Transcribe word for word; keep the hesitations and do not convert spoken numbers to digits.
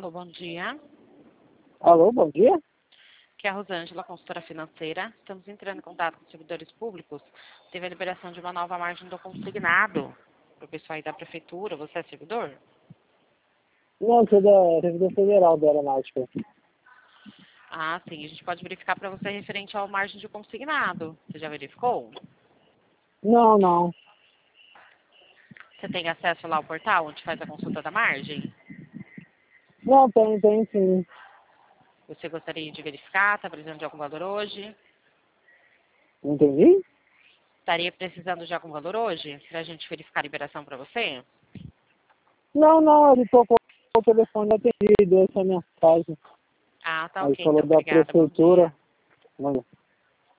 Alô, bom dia. Alô, bom dia. Aqui é a Rosângela, consultora financeira. Estamos entrando em contato com os servidores públicos. Teve a liberação de uma nova margem do consignado para o pessoal aí da prefeitura. Você é servidor? Não, sou da Servidor Federal da Aeronáutica. Ah, sim. A gente pode verificar para você referente ao margem de consignado. Você já verificou? Não, não. Você tem acesso lá ao portal onde faz a consulta da margem? Não, tem, tem sim. Você gostaria de verificar? Está precisando de algum valor hoje? Entendi? Estaria precisando de algum valor hoje para a gente verificar a liberação para você? Não, não, ele tocou o telefone atendido, essa é a mensagem. Ah, tá Aí ok. falou Então, da obrigada. Bom dia. prefeitura. Mano.